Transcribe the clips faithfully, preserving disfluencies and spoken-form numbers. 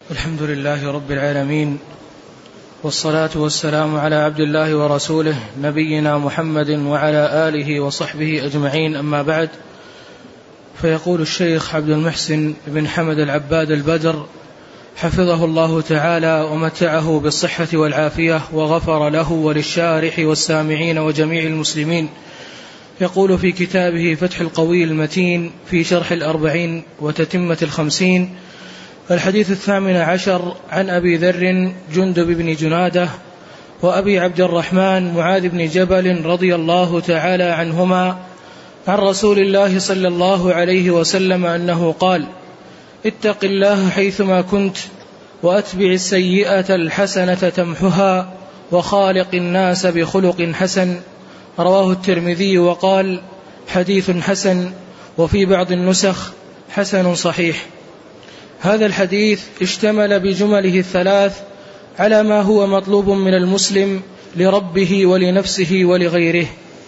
الحمد لله رب العالمين، والصلاة والسلام على عبد الله ورسوله نبينا محمد وعلى آله وصحبه أجمعين، أما بعد. فيقول الشيخ عبد المحسن بن حمد العباد البدر حفظه الله تعالى ومتعه بالصحة والعافية وغفر له وللشارح والسامعين وجميع المسلمين، يقول في كتابه فتح القوي المتين في شرح الأربعين وتتمة الخمسين: الحديث الثامن عشر عن أبي ذر جندب بن جنادة وأبي عبد الرحمن معاذ بن جبل رضي الله تعالى عنهما عن رسول الله صلى الله عليه وسلم أنه قال: اتق الله حيثما كنت وأتبع السيئة الحسنة تمحها وخالق الناس بخلق حسن. رواه الترمذي وقال: حديث حسن، وفي بعض النسخ حسن صحيح. هذا الحديث اشتمل بجمله الثلاث على ما هو مطلوب من المسلم لربه ولنفسه ولغيره.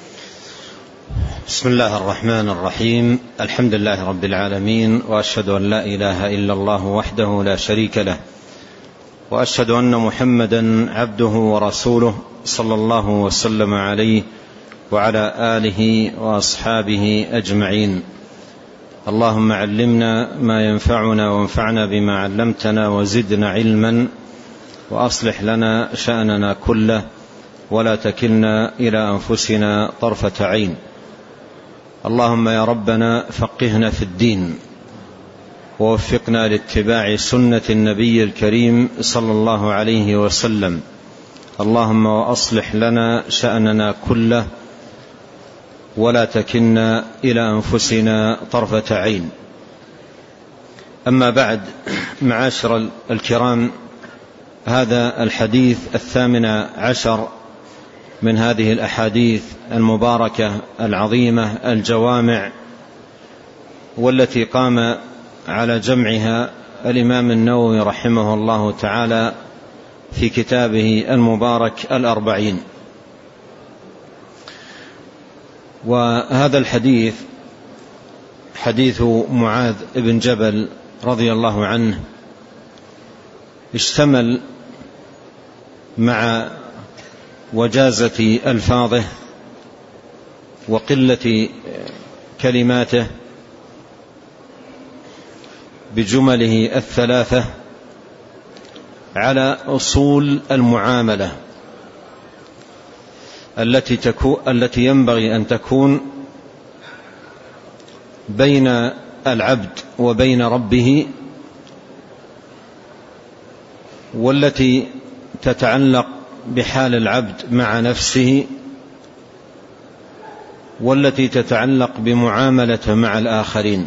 بسم الله الرحمن الرحيم. الحمد لله رب العالمين، وأشهد أن لا إله إلا الله وحده لا شريك له، وأشهد أن محمدا عبده ورسوله صلى الله وسلم عليه وعلى آله وأصحابه أجمعين. اللهم علمنا ما ينفعنا وانفعنا بما علمتنا وزدنا علما، وأصلح لنا شأننا كله ولا تكلنا إلى أنفسنا طرفة عين. اللهم يا ربنا فقهنا في الدين، ووفقنا لاتباع سنة النبي الكريم صلى الله عليه وسلم. اللهم وأصلح لنا شأننا كله ولا تكلنا إلى أنفسنا طرفة عين. أما بعد، معاشر الكرام، هذا الحديث الثامن عشر من هذه الأحاديث المباركة العظيمة الجوامع، والتي قام على جمعها الإمام النووي رحمه الله تعالى في كتابه المبارك الأربعين. وهذا الحديث حديث معاذ بن جبل رضي الله عنه اشتمل مع وجازة ألفاظه وقلة كلماته بجمله الثلاثة على أصول المعاملة التي تكون التي ينبغي أن تكون بين العبد وبين ربه، والتي تتعلق بحال العبد مع نفسه، والتي تتعلق بمعاملته مع الآخرين.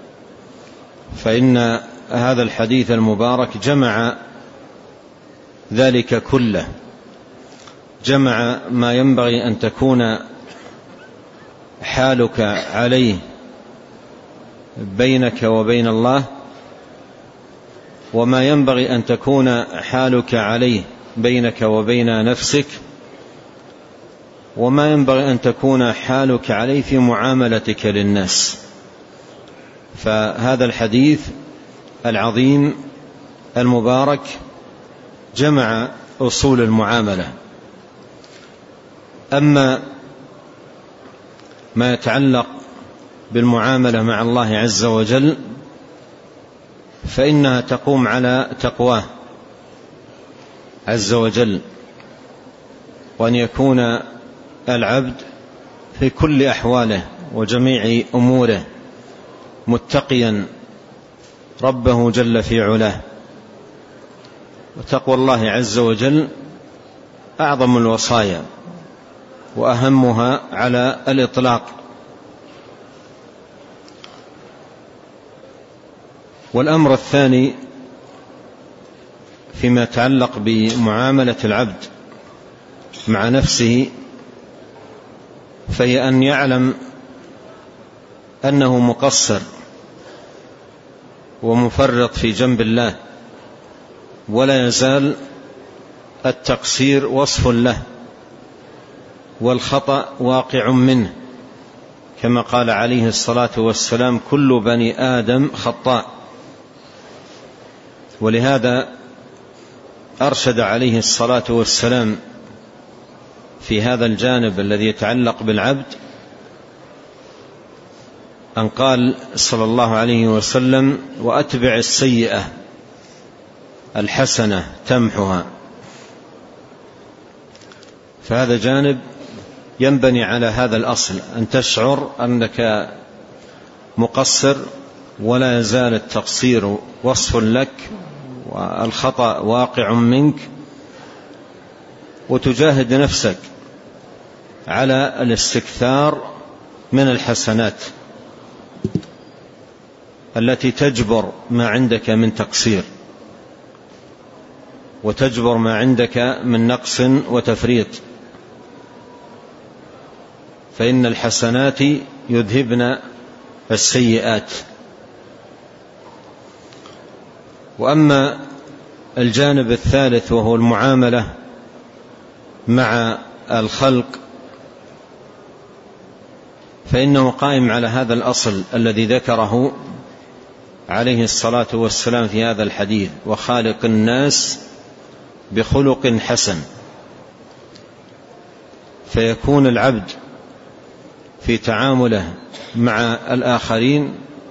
فإن هذا الحديث المبارك جمع ذلك كله، جمع ما ينبغي أن تكون حالك عليه بينك وبين الله، وما ينبغي أن تكون حالك عليه بينك وبين نفسك، وما ينبغي أن تكون حالك عليه في معاملتك للناس. فهذا الحديث العظيم المبارك جمع أصول المعاملة. أما ما يتعلق بالمعاملة مع الله عز وجل فإنها تقوم على تقواه عز وجل، وأن يكون العبد في كل أحواله وجميع أموره متقيا ربه جل في علاه. وتقوى الله عز وجل أعظم الوصايا وأهمها على الإطلاق. والأمر الثاني فيما يتعلق بمعاملة العبد مع نفسه، فهي أن يعلم أنه مقصر ومفرط في جنب الله، ولا يزال التقصير وصف له والخطأ واقع منه، كما قال عليه الصلاة والسلام: كل بني آدم خطاء. ولهذا أرشد عليه الصلاة والسلام في هذا الجانب الذي يتعلق بالعبد أن قال صلى الله عليه وسلم: وأتبع السيئة الحسنة تمحها. فهذا جانب ينبني على هذا الأصل، أن تشعر أنك مقصر ولا يزال التقصير وصف لك والخطأ واقع منك، وتجاهد نفسك على الاستكثار من الحسنات التي تجبر ما عندك من تقصير وتجبر ما عندك من نقص وتفريط، فإن الحسنات يذهبن السيئات. وأما الجانب الثالث وهو المعاملة مع الخلق، فإنه قائم على هذا الأصل الذي ذكره عليه الصلاة والسلام في هذا الحديث: وخالق الناس بخلق حسن. فيكون العبد في تعامله مع الآخرين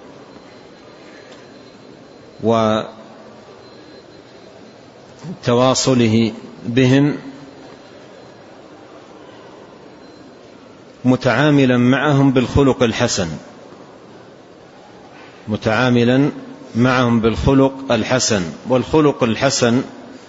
وتواصله بهم متعاملا معهم بالخلق الحسن، متعاملا معهم بالخلق الحسن. والخلق الحسن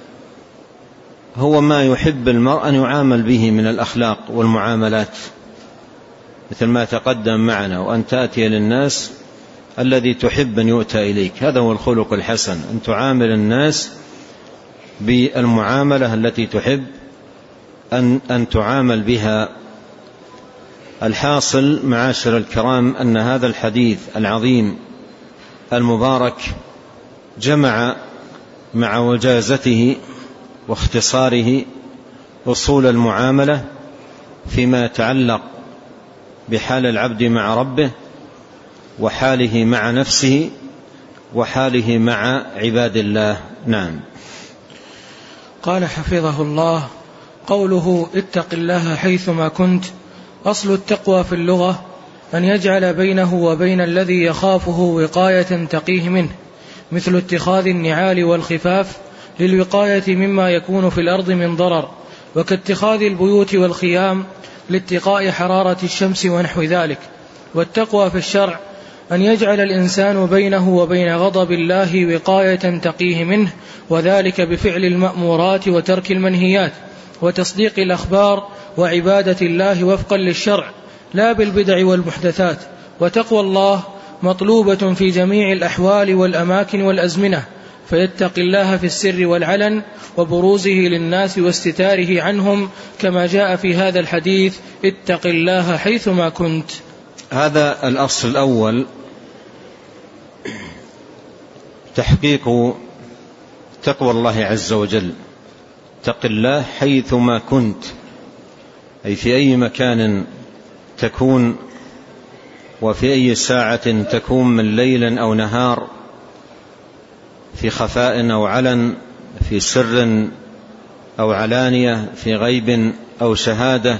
هو ما يحب المرء أن يعامل به من الأخلاق والمعاملات، مثل ما تقدم معنا: وأن تأتي للناس الذي تحب أن يؤتى إليك. هذا هو الخلق الحسن، أن تعامل الناس بالمعاملة التي تحب أن, أن تعامل بها. الحاصل معاشر الكرام أن هذا الحديث العظيم المبارك جمع مع وجازته واختصاره أصول المعاملة فيما يتعلق بحال العبد مع ربه، وحاله مع نفسه، وحاله مع عباد الله. نعم. قال حفظه الله: قوله اتق الله حيثما كنت، أصل التقوى في اللغة أن يجعل بينه وبين الذي يخافه وقاية تقيه منه، مثل اتخاذ النعال والخفاف للوقاية مما يكون في الأرض من ضرر، وكاتخاذ البيوت والخيام لاتقاء حرارة الشمس ونحو ذلك. والتقوى في الشرع أن يجعل الإنسان بينه وبين غضب الله وقاية تقيه منه، وذلك بفعل المأمورات وترك المنهيات، وتصديق الأخبار، وعبادة الله وفقا للشرع لا بالبدع والمحدثات. وتقوى الله مطلوبة في جميع الأحوال والأماكن والأزمنة، فيتقي الله في السر والعلن، وبروزه للناس واستتاره عنهم، كما جاء في هذا الحديث: اتق الله حيثما كنت. هذا الأصل الأول تحقيق تقوى الله عز وجل. اتق الله حيثما كنت، أي في أي مكان تكون، وفي أي ساعة تكون من ليل أو نهار، في خفاء أو علن، في سر أو علانية، في غيب أو شهادة،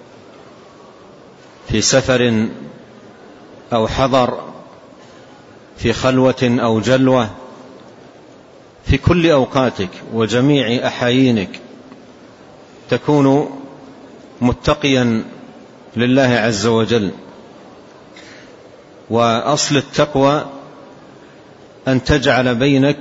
في سفر أو حضر، في خلوة أو جلوة، في كل أوقاتك وجميع أحايينك تكون متقيا لله عز وجل. وأصل التقوى أن تجعل بينك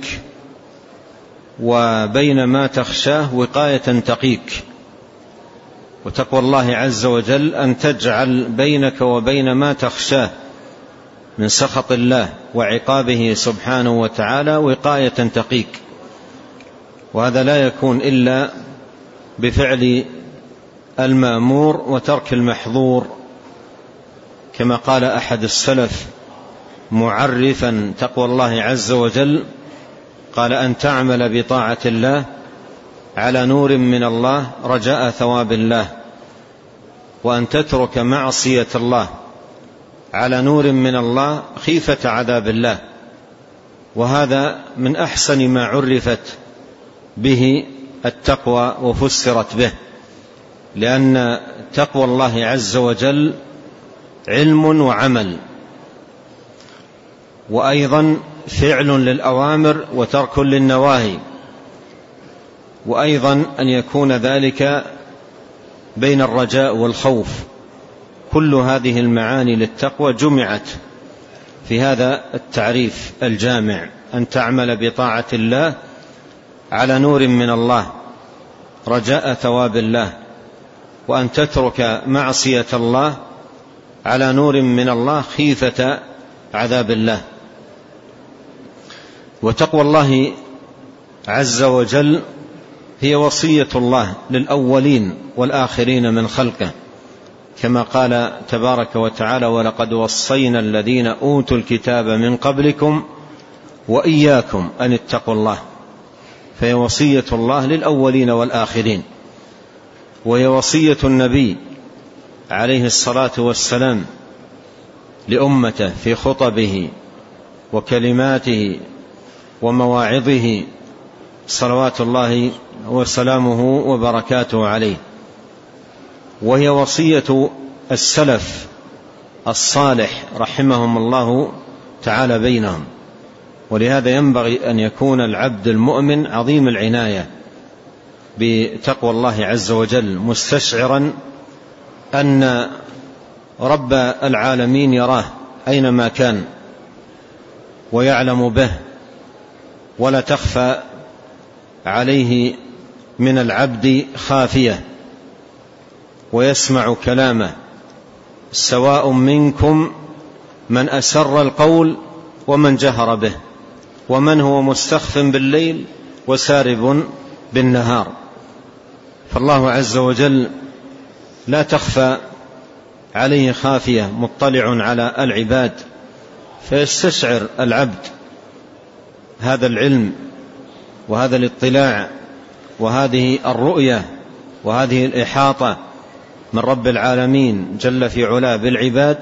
وبين ما تخشاه وقاية تقيك. وتقوى الله عز وجل أن تجعل بينك وبين ما تخشاه من سخط الله وعقابه سبحانه وتعالى وقاية تقيك. وهذا لا يكون إلا بفعل المأمور وترك المحظور، كما قال أحد السلف معرفا تقوى الله عز وجل، قال: أن تعمل بطاعة الله على نور من الله رجاء ثواب الله، وأن تترك معصية الله على نور من الله خيفة عذاب الله. وهذا من أحسن ما عرفت به التقوى وفسرت به، لأن تقوى الله عز وجل علم وعمل، وأيضا فعل للأوامر وترك للنواهي، وأيضا أن يكون ذلك بين الرجاء والخوف. كل هذه المعاني للتقوى جمعت في هذا التعريف الجامع: أن تعمل بطاعة الله على نور من الله رجاء ثواب الله، وأن تترك معصية الله على نور من الله خيفة عذاب الله. وتقوى الله عز وجل هي وصية الله للأولين والآخرين من خلقه، كما قال تبارك وتعالى: ولقد وصينا الذين أوتوا الكتاب من قبلكم وإياكم أن اتقوا الله. فهي وصية الله للأولين والآخرين، وهي وصية النبي عليه الصلاة والسلام لأمته في خطبه وكلماته ومواعظه صلوات الله وسلامه وبركاته عليه، وهي وصية السلف الصالح رحمهم الله تعالى بينهم. ولهذا ينبغي أن يكون العبد المؤمن عظيم العناية بتقوى الله عز وجل، مستشعرا أن رب العالمين يراه أينما كان ويعلم به، ولا تخفى عليه من العبد خافية، ويسمع كلامه: سواء منكم من أسر القول ومن جهر به، ومن هو مستخف بالليل وسارب بالنهار. فالله عز وجل لا تخفى عليه خافية، مطلع على العباد، فيستشعر العبد هذا العلم وهذا الاطلاع وهذه الرؤية وهذه الإحاطة من رب العالمين جل في علاه بالعباد،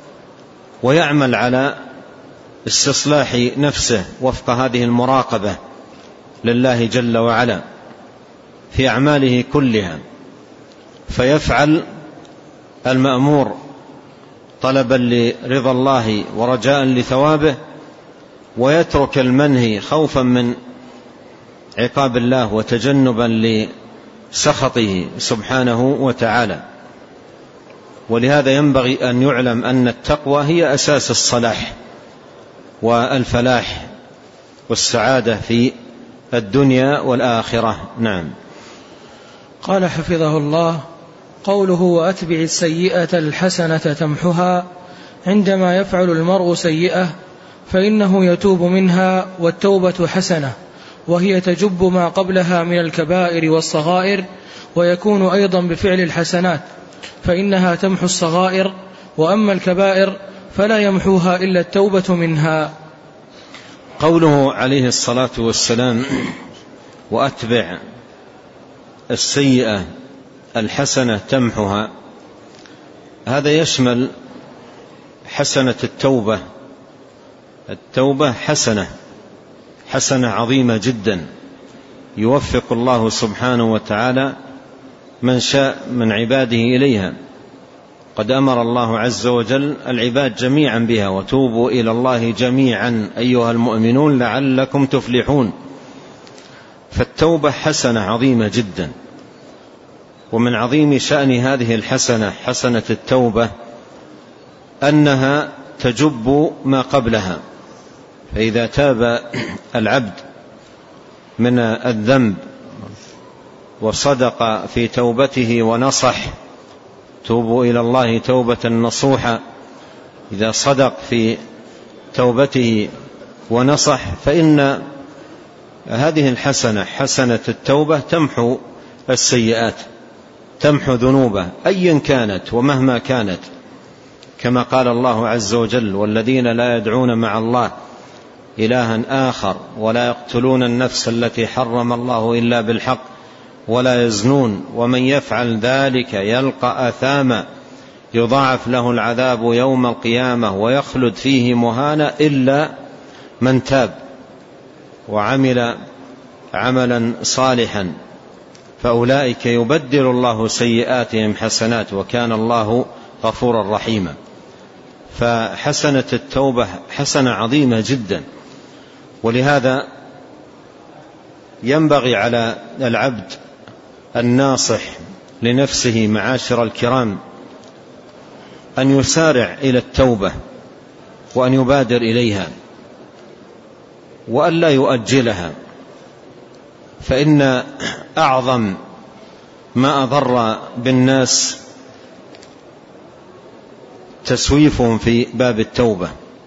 ويعمل على استصلاح نفسه وفق هذه المراقبة لله جل وعلا في أعماله كلها، فيفعل المأمور طلبا لرضا الله ورجاء لثوابه، ويترك المنهي خوفا من عقاب الله وتجنبا لسخطه سبحانه وتعالى. ولهذا ينبغي أن يعلم أن التقوى هي أساس الصلاح والفلاح والسعادة في الدنيا والآخرة. نعم. قال حفظه الله: قوله وأتبع السيئة الحسنة تمحها، عندما يفعل المرء سيئة فإنه يتوب منها، والتوبة حسنة، وهي تجب ما قبلها من الكبائر والصغائر، ويكون أيضا بفعل الحسنات فإنها تمحو الصغائر، وأما الكبائر فلا يمحوها إلا التوبة منها. قوله عليه الصلاة والسلام: وأتبع السيئة الحسنة تمحها، هذا يشمل حسنة التوبة. التوبة حسنة حسنة عظيمة جدا، يوفق الله سبحانه وتعالى من شاء من عباده إليها. قد أمر الله عز وجل العباد جميعا بها: وتوبوا إلى الله جميعا أيها المؤمنون لعلكم تفلحون. فالتوبة حسنة عظيمة جدا، ومن عظيم شأن هذه الحسنة حسنة التوبة أنها تجب ما قبلها. فإذا تاب العبد من الذنب وصدق في توبته ونصح، توبوا إلى الله توبة نصوحا، إذا صدق في توبته ونصح فإن هذه الحسنة حسنة التوبة تمحو السيئات، تمحو ذنوبه أيا كانت ومهما كانت، كما قال الله عز وجل: والذين لا يدعون مع الله إلها آخر ولا يقتلون النفس التي حرم الله إلا بالحق ولا يزنون ومن يفعل ذلك يلقى أثاما يضاعف له العذاب يوم القيامة ويخلد فيه مهانا إلا من تاب وعمل عملا صالحا فأولئك يبدل الله سيئاتهم حسنات وكان الله غفورا رحيما. فحسنة التوبة حسنة عظيمة جدا، ولهذا ينبغي على العبد الناصح لنفسه معاشر الكرام أن يسارع إلى التوبة وأن يبادر إليها وأن لا يؤجلها، فإن أعظم ما أضر بالناس تسويفهم في باب التوبة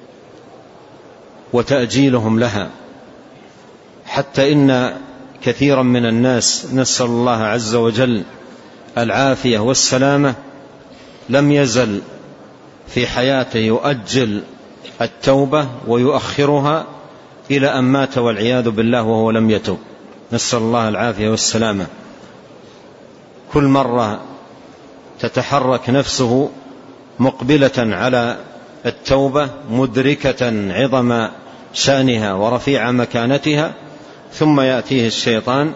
وتأجيلهم لها، حتى إن كثيرا من الناس نسأل الله عز وجل العافية والسلامة لم يزل في حياته يؤجل التوبة ويؤخرها إلى أن مات والعياذ بالله وهو لم يتوب، نسأل الله العافية والسلامة. كل مرة تتحرك نفسه مقبلة على التوبة مدركة عظم شأنها ورفيع مكانتها، ثم يأتيه الشيطان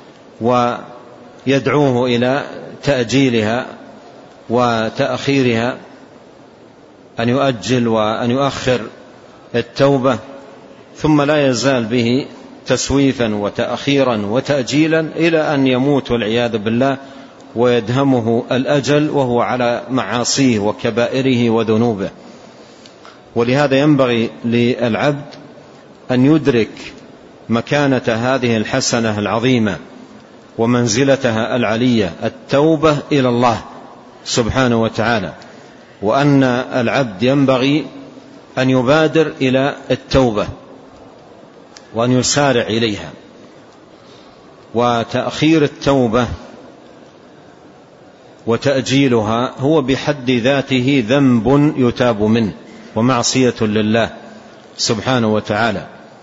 ويدعوه إلى تأجيلها وتأخيرها، أن يؤجل وأن يؤخر التوبة، ثم لا يزال به تسويفا وتأخيرا وتأجيلا إلى أن يموت والعياذ بالله ويدهمه الأجل وهو على معاصيه وكبائره وذنوبه. ولهذا ينبغي للعبد أن يدرك مكانة هذه الحسنة العظيمة ومنزلتها العلية، التوبة إلى الله سبحانه وتعالى، وأن العبد ينبغي أن يبادر إلى التوبة وأن يسارع إليها. وتأخير التوبة وتأجيلها هو بحد ذاته ذنب يتاب منه ومعصية لله سبحانه وتعالى.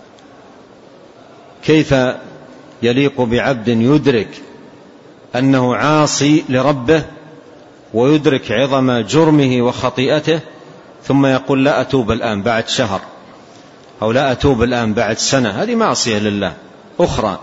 كيف يليق بعبد يدرك أنه عاصي لربه ويدرك عظم جرمه وخطيئته ثم يقول لا أتوب الآن بعد شهر أو لا أتوب الآن بعد سنة؟ هذه معصية لله أخرى،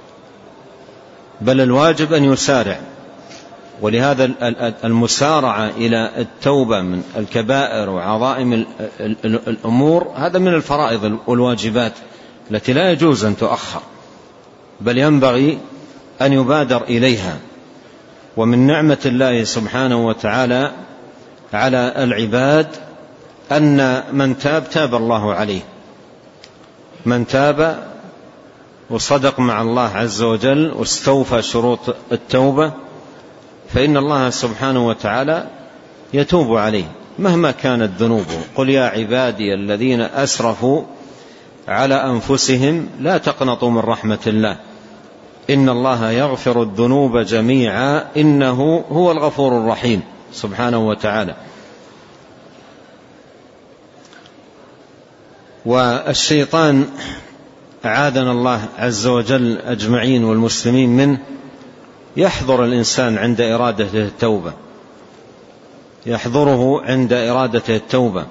بل الواجب أن يسارع. ولهذا المسارعة إلى التوبة من الكبائر وعظائم الأمور هذا من الفرائض والواجبات التي لا يجوز أن تؤخر، بل ينبغي أن يبادر إليها. ومن نعمة الله سبحانه وتعالى على العباد أن من تاب تاب الله عليه، من تاب وصدق مع الله عز وجل واستوفى شروط التوبة فإن الله سبحانه وتعالى يتوب عليه مهما كانت ذنوبه. قل يا عبادي الذين أسرفوا على أنفسهم لا تقنطوا من رحمة الله إن الله يغفر الذنوب جميعا إنه هو الغفور الرحيم سبحانه وتعالى. والشيطان أعاذنا الله عز وجل أجمعين والمسلمين منه يحضر الإنسان عند إرادته التوبة، يحضره عند إرادته التوبة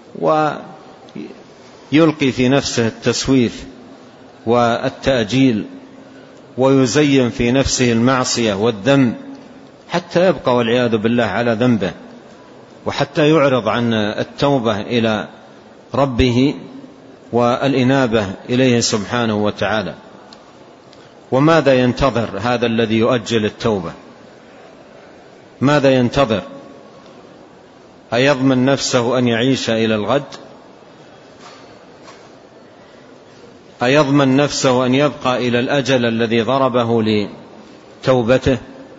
ويلقي في نفسه التسويف والتأجيل ويزين في نفسه المعصية والذنب حتى يبقى والعياذ بالله على ذنبه، وحتى يعرض عن التوبة إلى ربه والإنابة إليه سبحانه وتعالى. وماذا ينتظر هذا الذي يؤجل التوبة؟ ماذا ينتظر؟ أيضمن نفسه أن يعيش إلى الغد؟ أيضمن نفسه أن يبقى إلى الأجل الذي ضربه لتوبته؟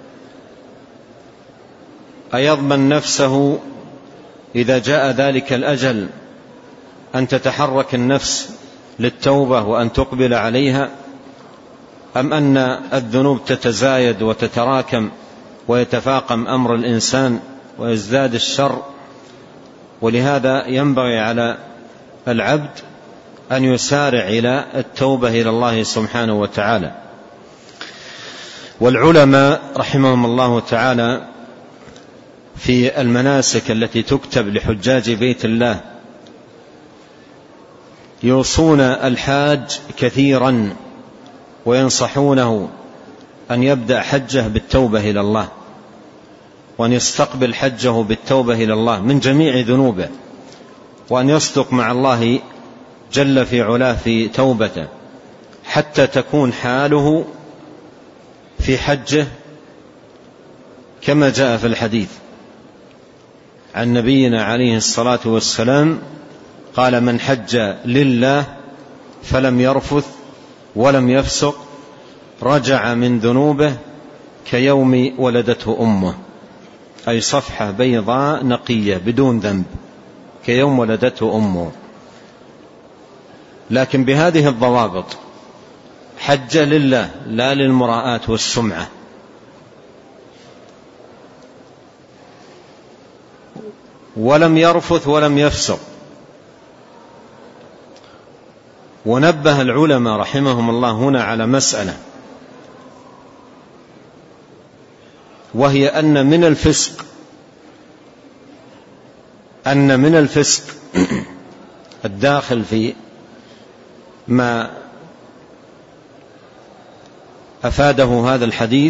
أيضمن نفسه إذا جاء ذلك الأجل أن تتحرك النفس للتوبة وأن تقبل عليها، أم أن الذنوب تتزايد وتتراكم ويتفاقم أمر الإنسان ويزداد الشر؟ ولهذا ينبغي على العبد أن يسارع إلى التوبة إلى الله سبحانه وتعالى. والعلماء رحمهم الله تعالى في المناسك التي تكتب لحجاج بيت الله يوصون الحاج كثيرا وينصحونه أن يبدأ حجه بالتوبة إلى الله، وأن يستقبل حجه بالتوبة إلى الله من جميع ذنوبه، وأن يصدق مع الله جل في علاه في توبته، حتى تكون حاله في حجه كما جاء في الحديث عن نبينا عليه الصلاة والسلام قال: من حج لله فلم يرفث ولم يفسق رجع من ذنوبه كيوم ولدته أمه، أي صفحة بيضاء نقية بدون ذنب كيوم ولدته أمه، لكن بهذه الضوابط: حج لله لا للمراءة والسمعة، ولم يرفث ولم يفسق. ونبه العلماء رحمهم الله هنا على مسألة، وهي أن من الفسق أن من الفسق الداخل في ما أفاده هذا الحديث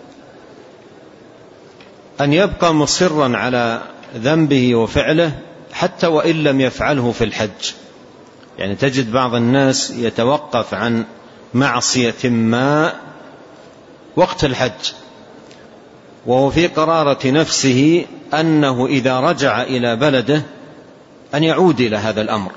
أن يبقى مصرا على ذنبه وفعله حتى وإن لم يفعله في الحج. يعني تجد بعض الناس يتوقف عن معصية ما وقت الحج، وهو في قرارة نفسه أنه إذا رجع إلى بلده أن يعود إلى هذا الأمر.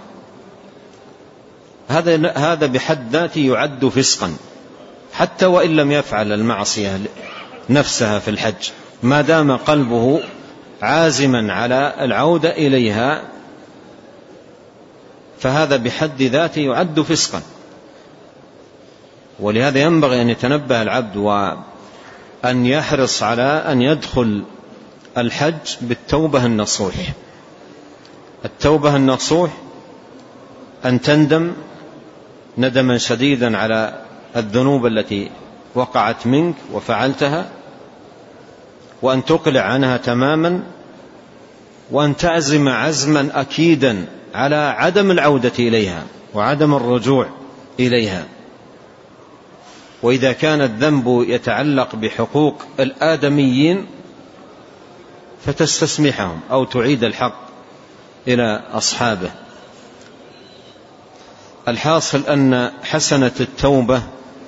هذا هذا بحد ذاته يعد فسقا حتى وإن لم يفعل المعصية نفسها في الحج، ما دام قلبه عازما على العودة إليها، فهذا بحد ذاته يعد فسقا. ولهذا ينبغي أن يتنبه العبد وأن يحرص على أن يدخل الحج بالتوبة النصوح. التوبة النصوح أن تندم ندما شديدا على الذنوب التي وقعت منك وفعلتها، وأن تقلع عنها تماما، وأن تعزم عزما أكيدا على عدم العودة إليها وعدم الرجوع إليها. وإذا كان الذنب يتعلق بحقوق الآدميين فتستسمحهم أو تعيد الحق إلى أصحابه. الحاصل أن حسنة التوبة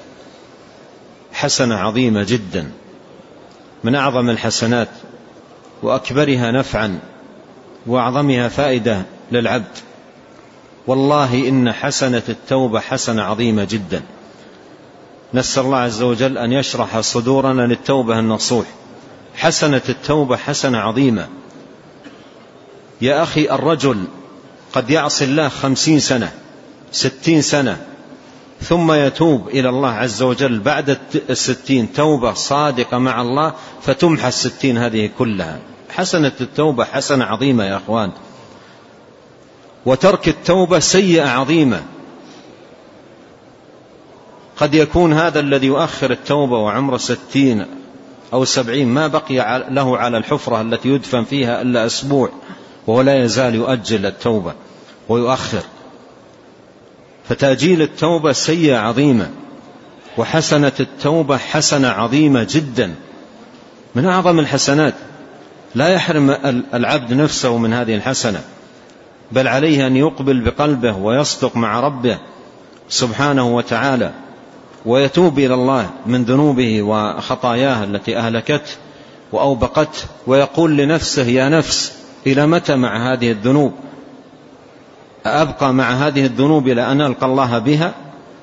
حسنة عظيمة جدا، من أعظم الحسنات وأكبرها نفعا وأعظمها فائدة للعبد. والله إن حسنة التوبة حسنة عظيمة جدا. نسأل الله عز وجل أن يشرح صدورنا للتوبة النصوح. حسنة التوبة حسنة عظيمة. يا أخي، الرجل قد يعصي الله خمسين سنة ستين سنة ثم يتوب إلى الله عز وجل بعد الستين توبة صادقة مع الله فتمحى الستين هذه كلها. حسنة التوبة حسنة عظيمة يا أخوان. وترك التوبة سيئة عظيمة. قد يكون هذا الذي يؤخر التوبة وعمره ستين أو سبعين ما بقي له على الحفرة التي يدفن فيها إلا أسبوع وهو لا يزال يؤجل التوبة ويؤخر. فتأجيل التوبة سيئة عظيمة، وحسنة التوبة حسنة عظيمة جدا، من أعظم الحسنات. لا يحرم العبد نفسه من هذه الحسنة، بل عليه أن يقبل بقلبه ويصدق مع ربه سبحانه وتعالى، ويتوب إلى الله من ذنوبه وخطاياه التي أهلكته وأوبقته، ويقول لنفسه: يا نفس، إلى متى مع هذه الذنوب؟ أبقى مع هذه الذنوب إلى أن ألقى الله بها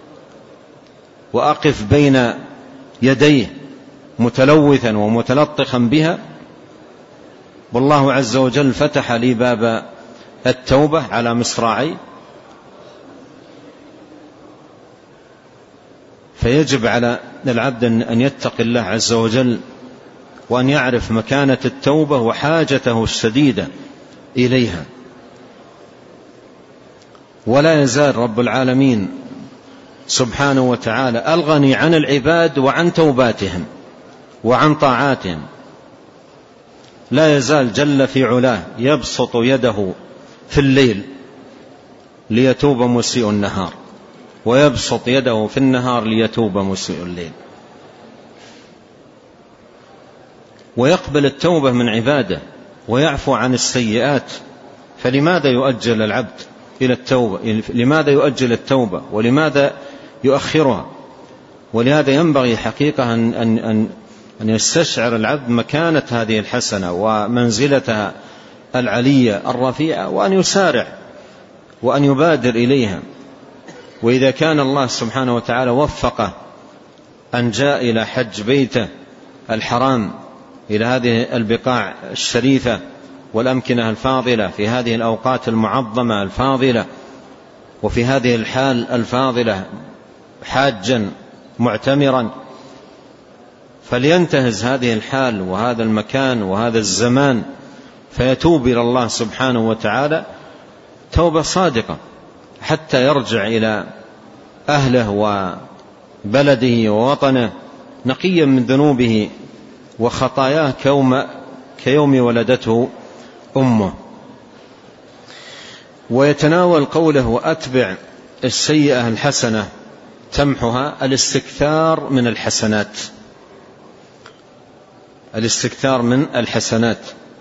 وأقف بين يديه متلوثا ومتلطخا بها؟ والله عز وجل فتح لي باب التوبة على مصراعي. فيجب على العبد أن يتقي الله عز وجل، وأن يعرف مكانة التوبة وحاجته الشديدة إليها. ولا يزال رب العالمين سبحانه وتعالى الغني عن العباد وعن توباتهم وعن طاعاتهم. لا يزال جل في علاه يبسط يده في الليل ليتوب مسيء النهار، ويبسط يده في النهار ليتوب مسيء الليل، ويقبل التوبة من عباده ويعفو عن السيئات. فلماذا يؤجل العبد إلى التوبة؟ لماذا يؤجل التوبة ولماذا يؤخرها؟ ولهذا ينبغي حقيقة أن, أن, أن, أن يستشعر العبد مكانة هذه الحسنة ومنزلتها العلية الرفيعة، وأن يسارع وأن يبادر إليها. وإذا كان الله سبحانه وتعالى وفقه أن جاء إلى حج بيته الحرام، إلى هذه البقاع الشريفة والأمكنة الفاضلة في هذه الأوقات المعظمة الفاضلة وفي هذه الحال الفاضلة حاجا معتمرا، فلينتهز هذه الحال وهذا المكان وهذا الزمان فيتوب إلى الله سبحانه وتعالى توبة صادقة، حتى يرجع إلى أهله وبلده ووطنه نقيا من ذنوبه وخطاياه كيوم, كيوم ولدته أمه. ويتناول قوله وأتبع السيئة الحسنة تمحها الاستكثار من الحسنات، الاستكثار من الحسنات.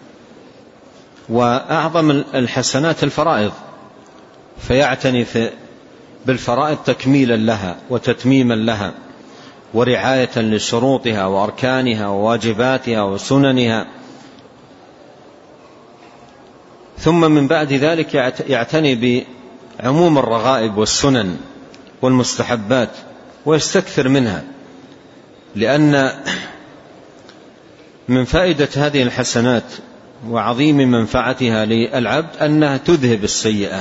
وأعظم الحسنات الفرائض، فيعتني في بالفرائض تكميلا لها وتتميما لها ورعاية لشروطها وأركانها وواجباتها وسننها. ثم من بعد ذلك يعتني بعموم الرغائب والسنن والمستحبات ويستكثر منها، لأن من فائدة هذه الحسنات وعظيم منفعتها للعبد أنها تذهب السيئات،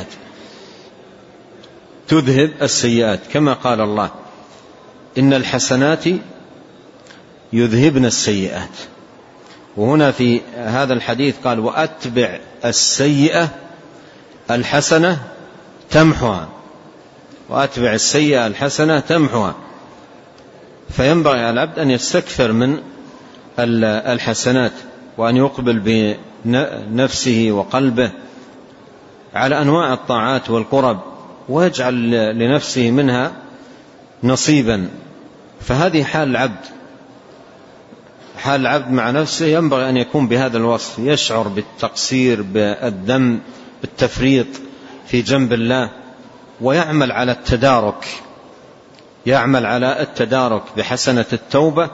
تذهب السيئات كما قال الله إن الحسنات يذهبن السيئات. وهنا في هذا الحديث قال وأتبع السيئة الحسنة تمحها، وأتبع السيئة الحسنة تمحها. فينبغي على العبد أن يستكثر من الحسنات وأن يقبل بنفسه وقلبه على أنواع الطاعات والقرب ويجعل لنفسه منها نصيبا. فهذه حال العبد، حال العبد مع نفسه ينبغي أن يكون بهذا الوصف، يشعر بالتقصير بالذنب بالتفريط في جنب الله، ويعمل على التدارك، يعمل على التدارك بحسنة التوبة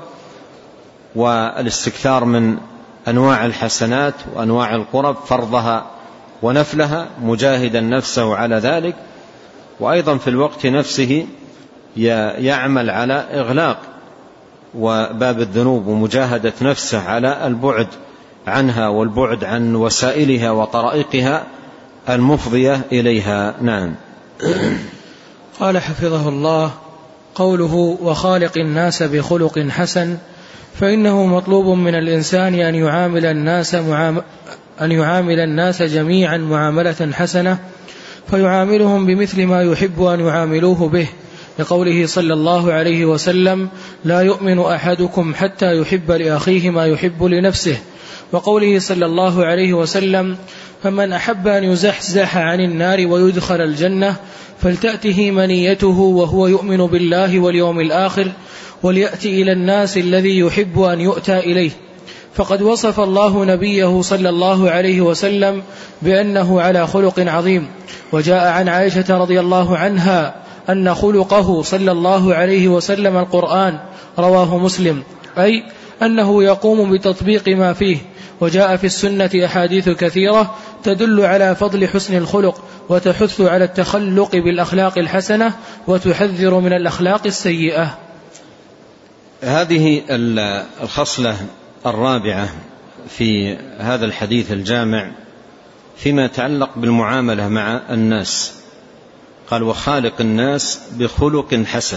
والاستكثار من أنواع الحسنات وأنواع القرب فرضها ونفلها، مجاهدا نفسه على ذلك. وأيضا في الوقت نفسه يعمل على إغلاق وباب الذنوب ومجاهدة نفسه على البعد عنها والبعد عن وسائلها وطرائقها المفضية إليها. نعم. قال حفظه الله قوله وخالق الناس بخلق حسن، فإنه مطلوب من الإنسان أن يعامل الناس معام... أن يعامل الناس جميعا معاملة حسنة، فيعاملهم بمثل ما يحب أن يعاملوه به، لقوله صلى الله عليه وسلم لا يؤمن أحدكم حتى يحب لأخيه ما يحب لنفسه، وقوله صلى الله عليه وسلم فمن أحب أن يزحزح عن النار ويدخل الجنة فلتأته منيته وهو يؤمن بالله واليوم الآخر وليأتي إلى الناس الذي يحب أن يؤتى إليه. فقد وصف الله نبيه صلى الله عليه وسلم بأنه على خلق عظيم. وجاء عن عائشة رضي الله عنها أن خلقه صلى الله عليه وسلم القرآن، رواه مسلم، أي أنه يقوم بتطبيق ما فيه. وجاء في السنة أحاديث كثيرة تدل على فضل حسن الخلق وتحث على التخلق بالأخلاق الحسنة وتحذر من الأخلاق السيئة. هذه الخصلة الرابعة في هذا الحديث الجامع فيما يتعلق بالمعاملة مع الناس. قال وخالق الناس بخلق حسن،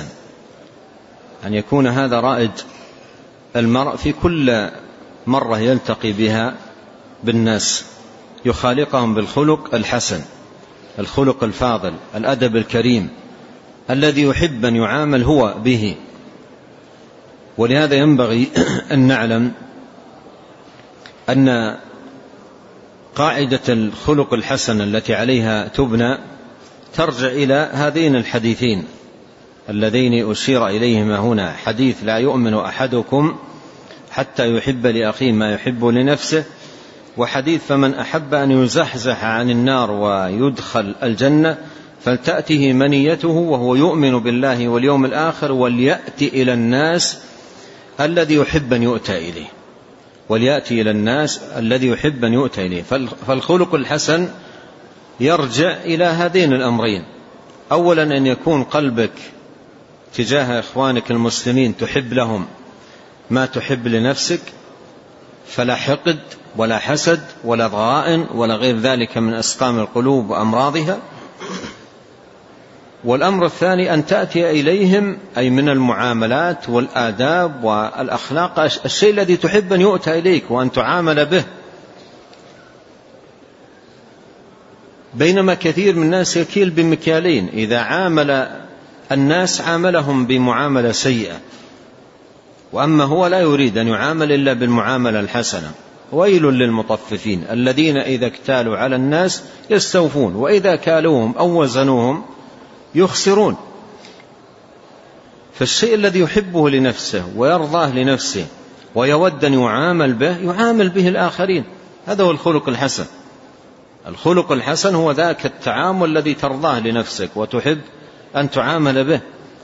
أن يكون هذا رائد المرء في كل مرة يلتقي بها بالناس، يخالقهم بالخلق الحسن، الخلق الفاضل، الأدب الكريم الذي يحب أن يعامل هو به. ولهذا ينبغي أن نعلم أن قاعدة الخلق الحسن التي عليها تبنى ترجع إلى هذين الحديثين اللذين أشير إليهما هنا، حديث لا يؤمن أحدكم حتى يحب لأخيه ما يحب لنفسه، وحديث فمن أحب أن يزحزح عن النار ويدخل الجنة فلتأته منيته وهو يؤمن بالله واليوم الآخر وليأتي إلى الناس الذي يحب أن يؤتى إليه، وليأتي إلى الناس الذي يحب أن يؤتى إليه. فالخلق الحسن يرجع إلى هذين الأمرين: أولا أن يكون قلبك تجاه إخوانك المسلمين تحب لهم ما تحب لنفسك، فلا حقد ولا حسد ولا ضغائن ولا غير ذلك من أسقام القلوب وأمراضها. والأمر الثاني أن تأتي إليهم أي من المعاملات والآداب والأخلاق الشيء الذي تحب أن يؤتى إليك وأن تعامل به، بينما كثير من الناس يكيل بمكيالين، إذا عامل الناس عاملهم بمعاملة سيئة، وأما هو لا يريد أن يعامل إلا بالمعاملة الحسنة. ويل للمطففين الذين إذا اكتالوا على الناس يستوفون وإذا كالوهم أو وزنوهم يخسرون. فالشيء الذي يحبه لنفسه ويرضاه لنفسه ويود أن يعامل به يعامل به الآخرين، هذا هو الخلق الحسن. الخلق الحسن هو ذاك التعامل الذي ترضاه لنفسك وتحب أن تعامل به،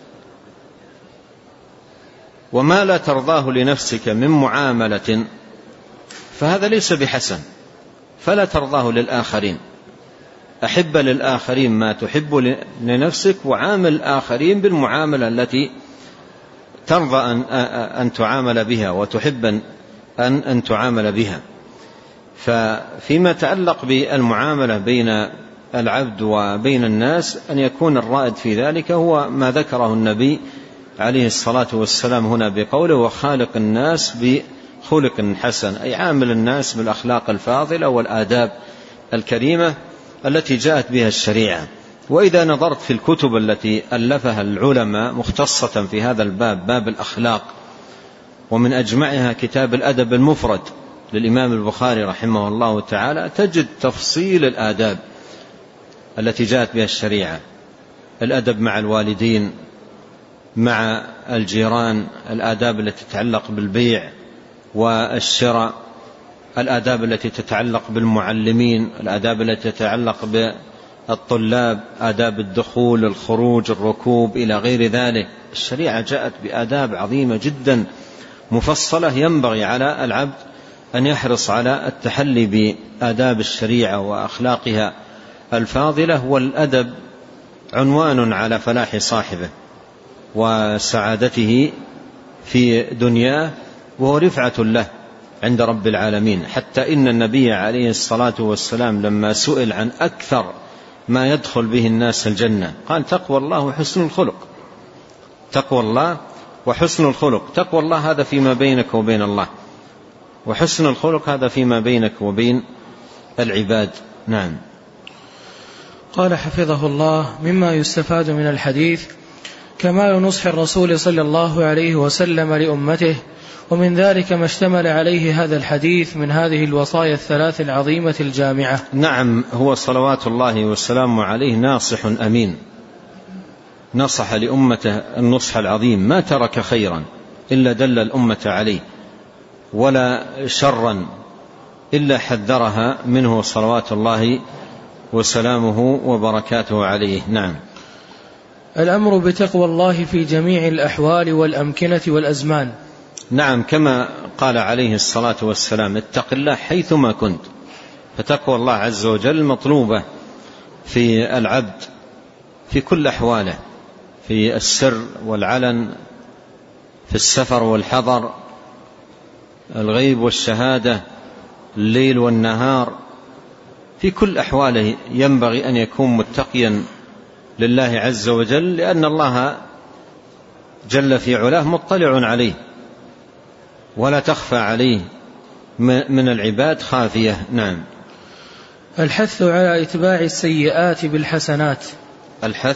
وما لا ترضاه لنفسك من معاملة فهذا ليس بحسن، فلا ترضاه للآخرين. أحب للآخرين ما تحب لنفسك، وعامل الآخرين بالمعاملة التي ترضى أن, أن تعامل بها وتحب أن, أن تعامل بها. ففيما يتعلق بالمعاملة بين العبد وبين الناس أن يكون الرائد في ذلك هو ما ذكره النبي عليه الصلاة والسلام هنا بقوله: وخالق الناس بخلق حسن، أي عامل الناس بالأخلاق الفاضلة والآداب الكريمة التي جاءت بها الشريعة. وإذا نظرت في الكتب التي ألفها العلماء مختصة في هذا الباب، باب الأخلاق، ومن أجمعها كتاب الأدب المفرد للإمام البخاري رحمه الله تعالى، تجد تفصيل الآداب التي جاءت بها الشريعة: الأدب مع الوالدين، مع الجيران، الآداب التي تتعلق بالبيع والشراء، الآداب التي تتعلق بالمعلمين، الآداب التي تتعلق بالطلاب، آداب الدخول، الخروج، الركوب، إلى غير ذلك. الشريعة جاءت بآداب عظيمة جدا مفصلة، ينبغي على العبد أن يحرص على التحلي بآداب الشريعة وأخلاقها الفاضلة. والأدب عنوان على فلاح صاحبه وسعادته في دنياه، وهو رفعة له عند رب العالمين. حتى إن النبي عليه الصلاة والسلام لما سئل عن أكثر ما يدخل به الناس الجنة قال: تقوى الله وحسن الخلق. تقوى الله وحسن الخلق. تقوى الله هذا فيما بينك وبين الله، وحسن الخلق هذا فيما بينك وبين العباد. نعم. قال حفظه الله: مما يستفاد من الحديث كمال نصح الرسول صلى الله عليه وسلم لأمته، ومن ذلك ما اشتمل عليه هذا الحديث من هذه الوصايا الثلاث العظيمة الجامعة. نعم، هو صلوات الله والسلام عليه ناصح أمين، نصح لأمته النصح العظيم، ما ترك خيرا إلا دل الأمة عليه، ولا شرا إلا حذرها منه صلوات الله وسلامه وبركاته عليه. نعم. الأمر بتقوى الله في جميع الأحوال والأمكنة والأزمان. نعم، كما قال عليه الصلاة والسلام: اتق الله حيثما كنت. فتقوى الله عز وجل مطلوبة في العبد في كل أحواله، في السر والعلن، في السفر والحضر، الغيب والشهادة، الليل والنهار، في كل أحواله ينبغي أن يكون متقيا لله عز وجل، لأن الله جل في علاه مطلع عليه ولا تخفى عليه من العباد خافية. نعم. الحث على إتباع السيئات بالحسنات. الحث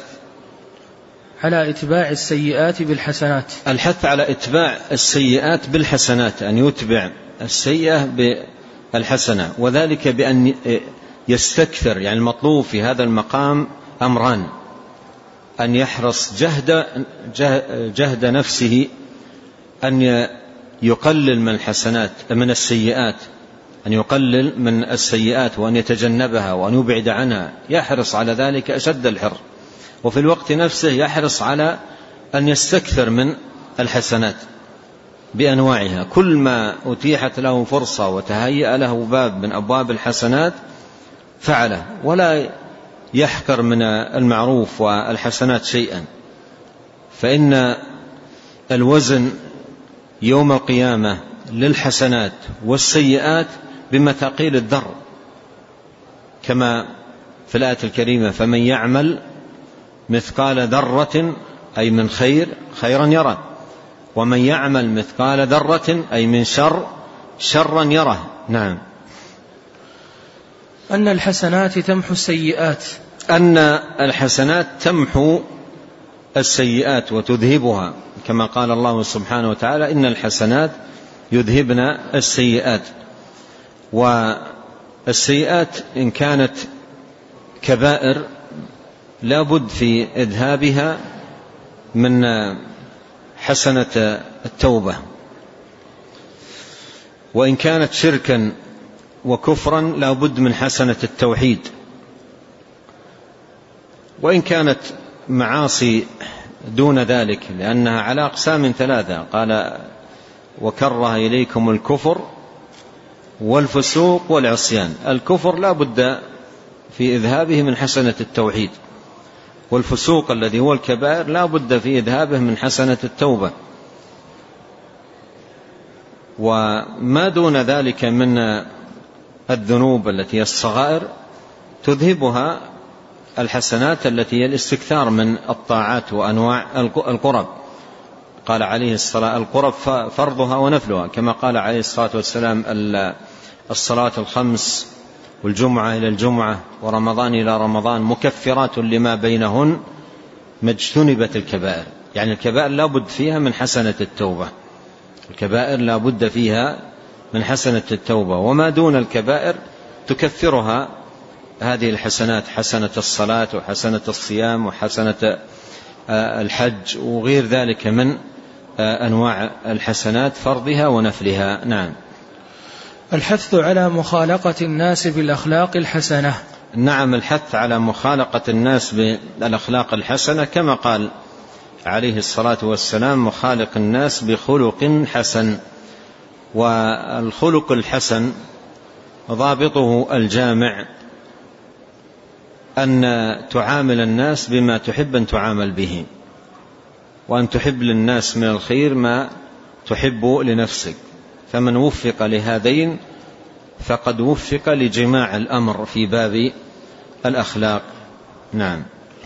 على إتباع السيئات بالحسنات. الحث على إتباع السيئات بالحسنات، أن يتبع السيئة بالحسنة، وذلك بأن يستكثر. يعني المطلوب في هذا المقام أمران: أن يحرص جهد, جهد نفسه أن يقلل من الحسنات من السيئات أن يقلل من السيئات وأن يتجنبها وأن يبعد عنها، يحرص على ذلك أشد الحرص، وفي الوقت نفسه يحرص على أن يستكثر من الحسنات بأنواعها. كل ما أتيحت له فرصة وتهيأ له باب من أبواب الحسنات فعله، ولا يحقر من المعروف والحسنات شيئا، فإن الوزن يوم القيامة للحسنات والسيئات بمثاقيل الذر، كما في الآية الكريمة: فمن يعمل مثقال ذرة أي من خير خيرا يره، ومن يعمل مثقال ذرة أي من شر شرا يره. نعم. أن الحسنات تمحو السيئات أن الحسنات تمحو السيئات وتذهبها، كما قال الله سبحانه وتعالى: إن الحسنات يذهبن السيئات. والسيئات إن كانت كبائر لا بد في إذهابها من حسنة التوبة، وإن كانت شركا وكفرا لا بد من حسنة التوحيد، وإن كانت معاصي دون ذلك، لأنها على أقسام ثلاثة. قال: وكره إليكم الكفر والفسوق والعصيان. الكفر لا بد في إذهابه من حسنة التوحيد، والفسوق الذي هو الكبائر لا بد في إذهابه من حسنة التوبة، وما دون ذلك من الذنوب التي هي الصغائر تذهبها الحسنات التي هي الاستكثار من الطاعات وأنواع القرب. قال عليه الصلاة: القرب فرضها ونفلها، كما قال عليه الصلاة والسلام: الصلاة الخمس والجمعة إلى الجمعة ورمضان إلى رمضان مكفرات لما بينهن ما اجتنبت الكبائر. يعني الكبائر لا بد فيها من حسنة التوبة، الكبائر لا بد فيها من حسنة التوبة، وما دون الكبائر تكفرها هذه الحسنات: حسنة الصلاة وحسنة الصيام وحسنة الحج وغير ذلك من أنواع الحسنات فرضها ونفلها. نعم. الحث على مخالقة الناس بالأخلاق الحسنة. نعم، الحث على مخالقة الناس بالأخلاق الحسنة، كما قال عليه الصلاة والسلام: مخالق الناس بخلق حسن. والخلق الحسن ضابطه الجامع أن تعامل الناس بما تحب أن تعامل به، وأن تحب للناس من الخير ما تحب لنفسك، فمن وفق لهذين فقد وفق لجماع الأمر في باب الأخلاق. نعم.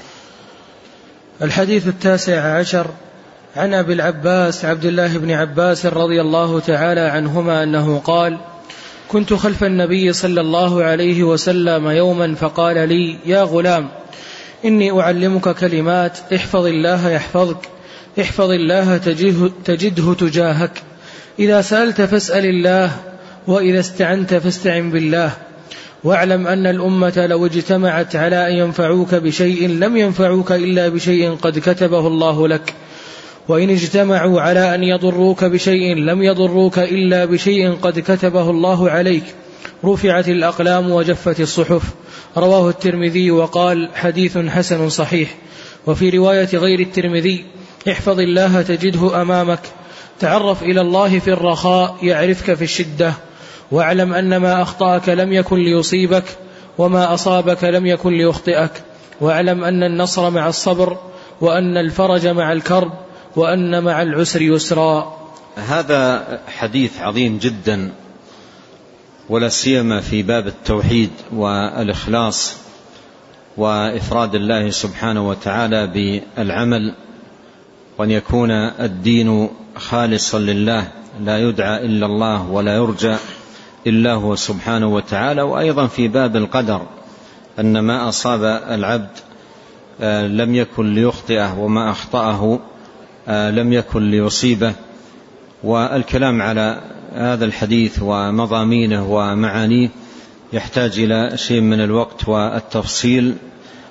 الحديث التاسع عشر عن أبي العباس عبد الله بن عباس رضي الله تعالى عنهما أنه قال: كنت خلف النبي صلى الله عليه وسلم يوما فقال لي: يا غلام، إني أعلمك كلمات، احفظ الله يحفظك، احفظ الله تجده تجاهك، إذا سألت فاسأل الله، وإذا استعنت فاستعن بالله، واعلم أن الأمة لو اجتمعت على أن ينفعوك بشيء لم ينفعوك إلا بشيء قد كتبه الله لك، وإن اجتمعوا على أن يضروك بشيء لم يضروك إلا بشيء قد كتبه الله عليك، رفعت الأقلام وجفت الصحف. رواه الترمذي وقال: حديث حسن صحيح. وفي رواية غير الترمذي: احفظ الله تجده أمامك، تعرف إلى الله في الرخاء يعرفك في الشدة، واعلم أن ما أخطأك لم يكن ليصيبك، وما أصابك لم يكن ليخطئك، واعلم أن النصر مع الصبر، وأن الفرج مع الكرب، وأن مع العسر يسرا. هذا حديث عظيم جدا، ولا سيما في باب التوحيد والإخلاص وإفراد الله سبحانه وتعالى بالعمل، وأن يكون الدين خالصا لله لا يدعى إلا الله ولا يرجى إلا هو سبحانه وتعالى. وأيضا في باب القدر أن ما أصاب العبد لم يكن ليخطئه، وما أخطأه لم يكن ليصيبه. والكلام على هذا الحديث ومضامينه ومعانيه يحتاج إلى شيء من الوقت والتفصيل،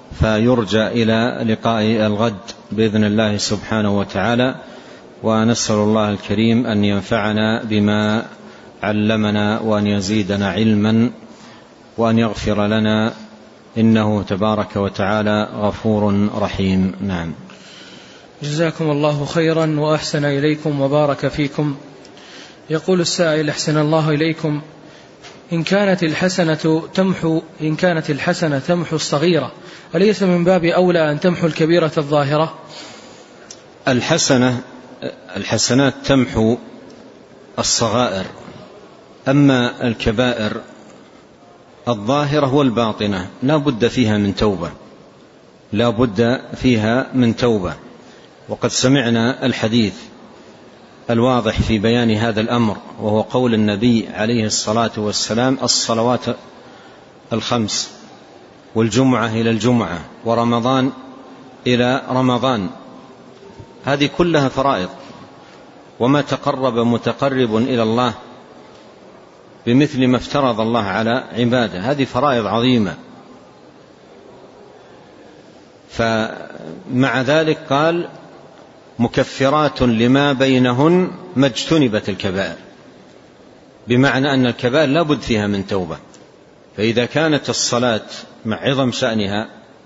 فيرجى إلى لقاء الغد بإذن الله سبحانه وتعالى. ونسأل الله الكريم أن ينفعنا بما علمنا وأن يزيدنا علما وأن يغفر لنا، إنه تبارك وتعالى غفور رحيم. نعم. جزاكم الله خيرا وأحسن إليكم وبارك فيكم. يقول السائل: أحسن الله إليكم، إن كانت الحسنة تمحو إن كانت الحسنة تمحو الصغيرة، أليس من باب أولى أن تمحو الكبيرة الظاهرة؟ الحسنة الحسنات تمحو الصغائر، أما الكبائر الظاهرة والباطنة لا بد فيها من توبة، لا بد فيها من توبة. وقد سمعنا الحديث الواضح في بيان هذا الأمر، وهو قول النبي عليه الصلاة والسلام: الصلوات الخمس، والجمعة إلى الجمعة، ورمضان إلى رمضان، هذه كلها فرائض، وما تقرب متقرب إلى الله بمثل ما افترض الله على عباده، هذه فرائض عظيمة. فمع ذلك قال: مكفرات لما بينهن ما اجتنبت الكبائر، بمعنى أن الكبائر لا بد فيها من توبة. فإذا كانت الصلاة مع عظم شأنها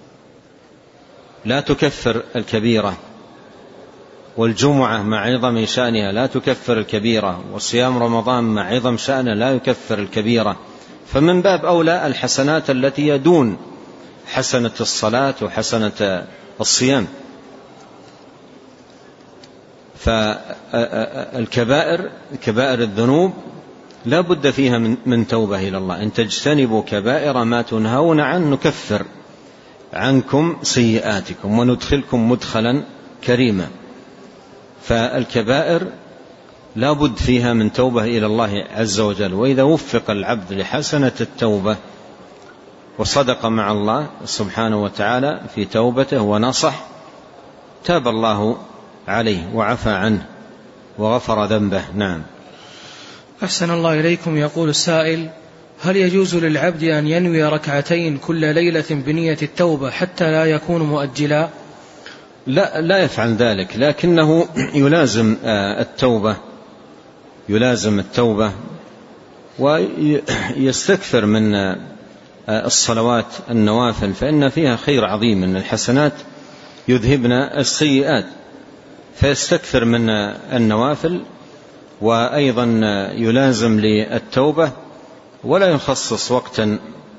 لا تكفر الكبيرة، والجمعة مع عظم شأنها لا تكفر الكبيرة، وصيام رمضان مع عظم شأنه لا يكفر الكبيرة، فمن باب أولى الحسنات التي يدون حسنة الصلاة وحسنة الصيام. فالكبائر كبائر الذنوب لا بد فيها من توبة إلى الله. إن تجتنبوا كبائر ما تنهون عنه نكفر عنكم سيئاتكم وندخلكم مدخلا كريما. فالكبائر لا بد فيها من توبة إلى الله عز وجل. وإذا وفق العبد لحسنة التوبة وصدق مع الله سبحانه وتعالى في توبته ونصح، تاب الله عليه وعفى عنه وغفر ذنبه. نعم. أحسن الله إليكم. يقول السائل: هل يجوز للعبد أن ينوي ركعتين كل ليلة بنية التوبة حتى لا يكون مؤجلا؟ لا, لا يفعل ذلك، لكنه يلازم التوبة يلازم التوبة ويستكثر من الصلوات النوافل، فإن فيها خير عظيم، من الحسنات يذهبن السيئات، فيستكثر من النوافل، وأيضا يلازم للتوبة ولا يخصص وقتا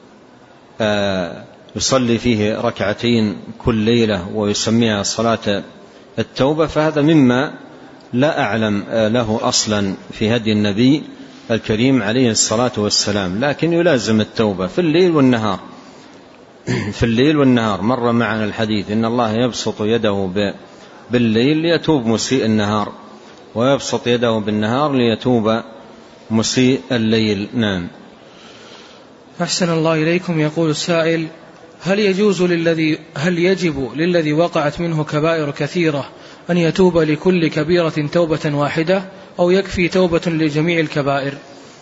يصلي فيه ركعتين كل ليلة ويسميها صلاة التوبة، فهذا مما لا أعلم له أصلا في هدي النبي الكريم عليه الصلاة والسلام. لكن يلازم التوبة في الليل والنهار في الليل والنهار. مر معنا الحديث: إن الله يبسط يده بالليل ليتوب مسيء النهار، ويبسط يده بالنهار ليتوب مسيء الليل. نعم. أحسن الله إليكم. يقول السائل: هل يجوز للذي هل يجب للذي وقعت منه كبائر كثيرة أن يتوب لكل كبيرة توبة واحدة، أو يكفي توبة لجميع الكبائر؟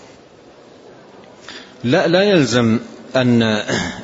لا لا يلزم أن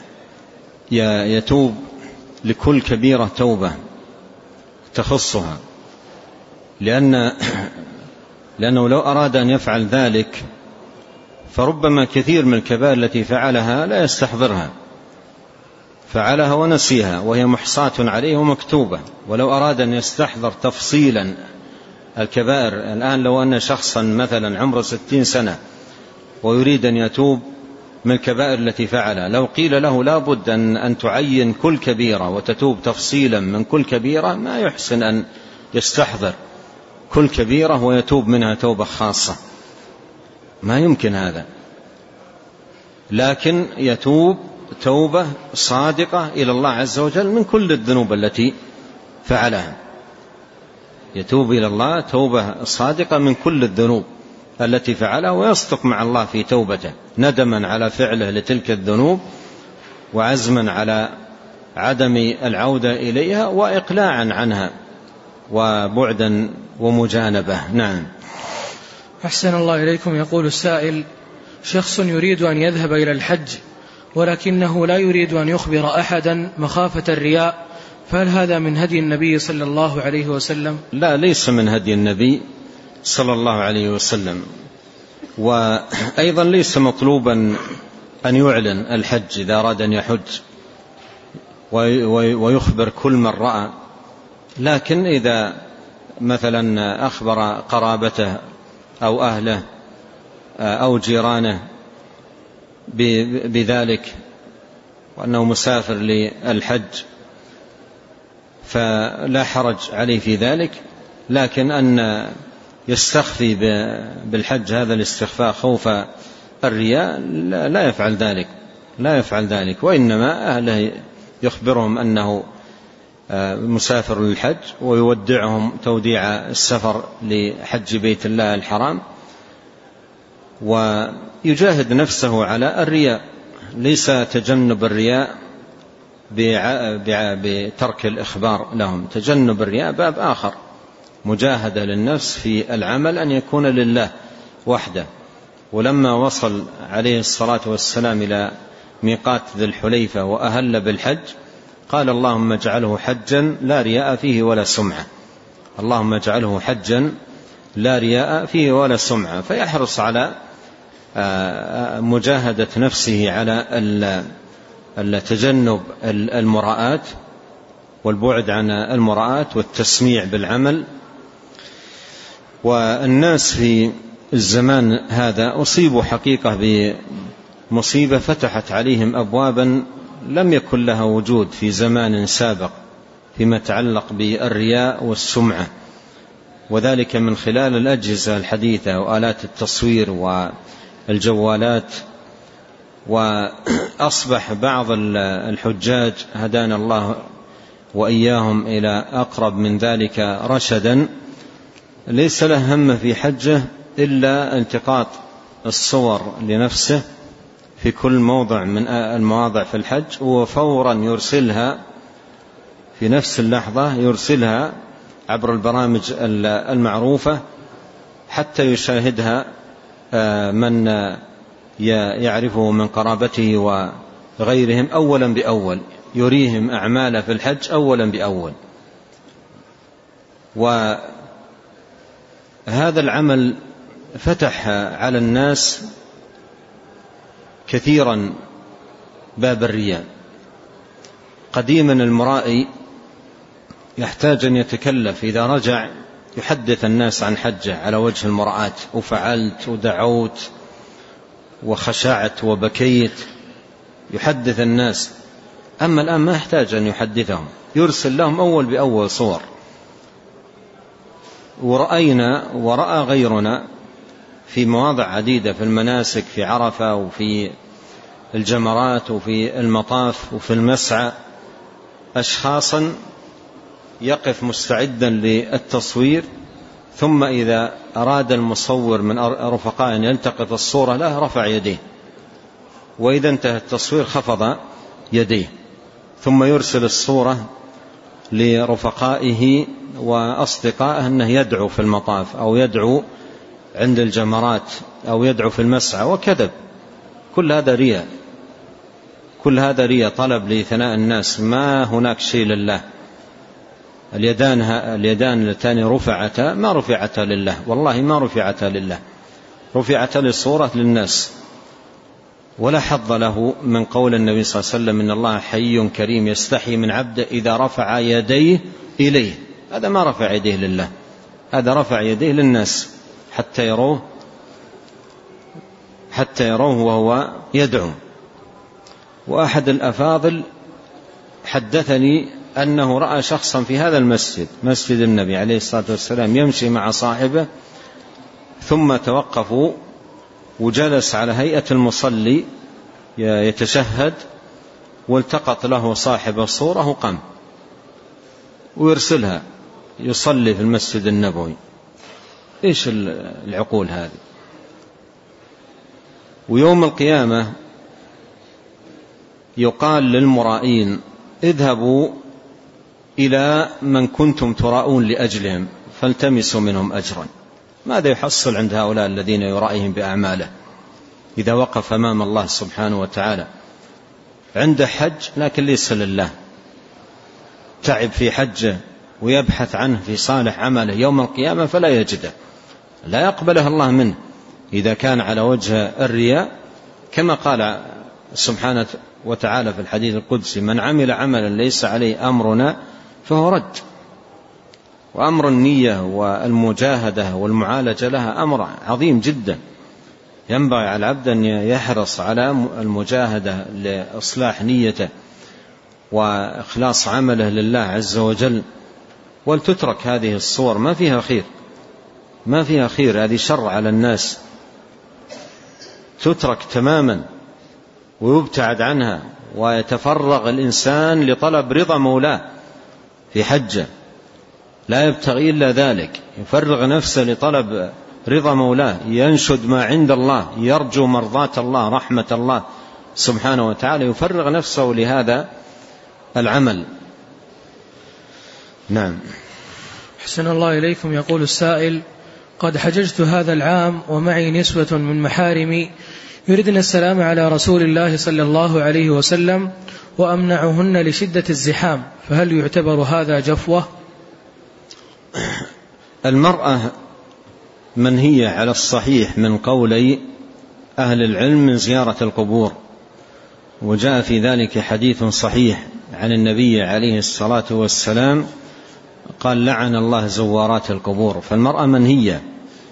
يتوب لكل كبيرة توبة تخصها، لأن لأنه لو أراد أن يفعل ذلك فربما كثير من الكبائر التي فعلها لا يستحضرها، فعلها ونسيها وهي محصاة عليه ومكتوبة. ولو أراد أن يستحضر تفصيلا الكبائر، الآن لو أن شخصا مثلا عمره ستين سنة ويريد أن يتوب من الكبائر التي فعلها، لو قيل له لا بد أن, أن تعين كل كبيرة وتتوب تفصيلا من كل كبيرة، ما يحسن أن يستحضر كل كبيرة ويتوب منها توبة خاصة، ما يمكن هذا. لكن يتوب توبة صادقة إلى الله عز وجل من كل الذنوب التي فعلها، يتوب إلى الله توبة صادقة من كل الذنوب التي فعلها، ويصدق مع الله في توبته ندما على فعله لتلك الذنوب، وعزما على عدم العودة إليها، وإقلاعا عنها، وبعدا ومجانبة. نعم. أحسن الله إليكم. يقول السائل: شخص يريد أن يذهب إلى الحج ولكنه لا يريد أن يخبر أحدا مخافة الرياء، فهل هذا من هدي النبي صلى الله عليه وسلم؟ لا، ليس من هدي النبي صلى الله عليه وسلم. وأيضا ليس مطلوبا أن يعلن الحج إذا أراد أن يحج ويخبر كل من رأى، لكن إذا مثلا أخبر قرابته أو أهله أو جيرانه بذلك وأنه مسافر للحج فلا حرج عليه في ذلك، لكن أن يستخفي بالحج هذا الاستخفاء خوف الرياء لا يفعل ذلك لا يفعل ذلك وإنما أهله يخبرهم أنه مسافر للحج ويودعهم توديع السفر لحج بيت الله الحرام، ويجاهد نفسه على الرياء. ليس تجنب الرياء بترك الإخبار لهم، تجنب الرياء باب آخر، مجاهدة للنفس في العمل أن يكون لله وحده. ولما وصل عليه الصلاة والسلام إلى ميقات ذي الحليفة وأهل بالحج قال اللهم اجعله حجا لا رياء فيه ولا سمعة، اللهم اجعله حجا لا رياء فيه ولا سمعة. فيحرص على مجاهدة نفسه على التجنب المراءات والبعد عن المراءات والتسميع بالعمل. والناس في الزمان هذا أصيبوا حقيقة بمصيبة فتحت عليهم أبوابا لم يكن لها وجود في زمان سابق فيما يتعلق بالرياء والسمعة، وذلك من خلال الأجهزة الحديثة وآلات التصوير والجوالات. وأصبح بعض الحجاج هدانا الله وإياهم إلى أقرب من ذلك رشدا ليس له هم في حجه إلا التقاط الصور لنفسه في كل موضع من المواضع في الحج، وفورا يرسلها في نفس اللحظة يرسلها عبر البرامج المعروفة حتى يشاهدها من يعرفه من قرابته وغيرهم أولا بأول، يريهم أعمال في الحج أولا بأول. وهذا العمل فتح على الناس كثيرا باب الرياء. قديما المرائي يحتاج أن يتكلف إذا رجع يحدث الناس عن حجه على وجه المرآة، وفعلت ودعوت وخشعت وبكيت، يحدث الناس. أما الآن ما يحتاج أن يحدثهم، يرسل لهم أول بأول صور. ورأينا ورأى غيرنا في مواضع عديدة في المناسك، في عرفة وفي الجمرات وفي المطاف وفي المسعى، أشخاصا يقف مستعدا للتصوير، ثم إذا أراد المصور من رفقاء أن يلتقط الصورة له رفع يديه، وإذا انتهى التصوير خفض يديه، ثم يرسل الصورة لرفقائه وأصدقائه أنه يدعو في المطاف أو يدعو عند الجمرات أو يدعو في المسعى، وكذب. كل هذا رياء، كل هذا رياء، طلب لثناء الناس، ما هناك شيء لله. اليدان اليدان اللتان رفعتا ما رفعتا لله، والله ما رفعتا لله، رفعتا للصورة للناس. ولا حظ له من قول النبي صلى الله عليه وسلم إن الله حي كريم يستحي من عبده إذا رفع يديه إليه. هذا ما رفع يديه لله، هذا رفع يديه للناس حتى يروه حتى يروه وهو يدعو. وأحد الأفاضل حدثني أنه رأى شخصا في هذا المسجد، مسجد النبي عليه الصلاة والسلام، يمشي مع صاحبه، ثم توقفوا وجلس على هيئة المصلي يتشهد، والتقط له صاحب الصورة وقام ويرسلها يصلي في المسجد النبوي. إيش العقول هذه؟ ويوم القيامة يقال للمرائين اذهبوا إلى من كنتم تراؤون لأجلهم فالتمسوا منهم أجرا. ماذا يحصل عند هؤلاء الذين يرائهم بأعماله إذا وقف أمام الله سبحانه وتعالى؟ عنده حج لكن ليس لله، تعب في حجه ويبحث عنه في صالح عمله يوم القيامة فلا يجده، لا يقبله الله منه إذا كان على وجه الرياء، كما قال سبحانه وتعالى في الحديث القدسي: من عمل عملا ليس عليه أمرنا فهو رد. وأمر النية والمجاهدة والمعالجة لها أمر عظيم جدا، ينبغي على العبد أن يحرص على المجاهدة لإصلاح نيته وإخلاص عمله لله عز وجل، ولتترك هذه الصور ما فيها خير، ما فيها خير، هذه شر على الناس، تترك تماما ويبتعد عنها، ويتفرغ الإنسان لطلب رضا مولاه في حجه، لا يبتغي إلا ذلك، يفرغ نفسه لطلب رضا مولاه، ينشد ما عند الله، يرجو مرضاة الله، رحمة الله سبحانه وتعالى، يفرغ نفسه لهذا العمل. نعم. أحسن الله إليكم. يقول السائل: قد حججت هذا العام ومعي نسوة من محارمي يردن السلام على رسول الله صلى الله عليه وسلم وأمنعهن لشدة الزحام، فهل يعتبر هذا جفوة؟ المرأة منهية على الصحيح من قولي أهل العلم من زيارة القبور، وجاء في ذلك حديث صحيح عن النبي عليه الصلاة والسلام قال: لعن الله زوارات القبور. فالمرأة منهية،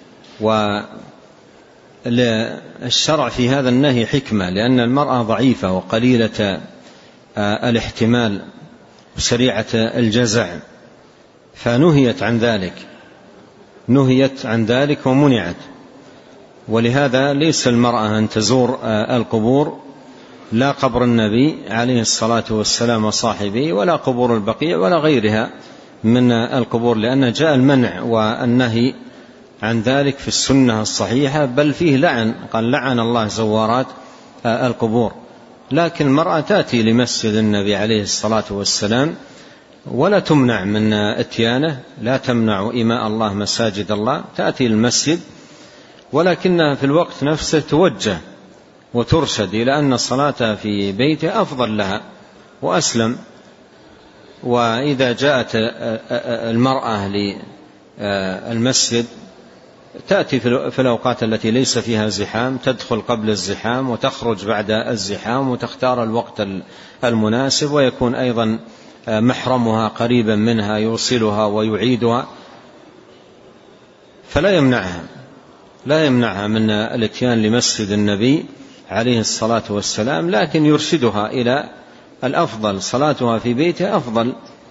والشرع في هذا النهي حكمة، لأن المرأة ضعيفة وقليلة الاحتمال وسريعة الجزع، فنهيت عن ذلك، نهيت عن ذلك ومنعت. ولهذا ليس المرأة أن تزور القبور، لا قبر النبي عليه الصلاة والسلام وصاحبه، ولا قبور البقيع، ولا غيرها من القبور، لأن جاء المنع والنهي عن ذلك في السنة الصحيحة، بل فيه لعن، قال: لعن الله زوارات القبور. لكن المرأة تأتي لمسجد النبي عليه الصلاة والسلام ولا تمنع من اتيانه، لا تمنع إماء الله مساجد الله، تأتي المسجد، ولكنها في الوقت نفسه توجه وترشد إلى أن الصلاة في بيته أفضل لها وأسلم. وإذا جاءت المرأة للمسجد تأتي في الأوقات التي ليس فيها زحام، تدخل قبل الزحام وتخرج بعد الزحام، وتختار الوقت المناسب، ويكون أيضا محرمها قريبا منها يوصلها ويعيدها، فلا يمنعها لا يمنعها من الاتيان لمسجد النبي عليه الصلاة والسلام، لكن يرشدها إلى الأفضل، صلاتها في بيته أفضل،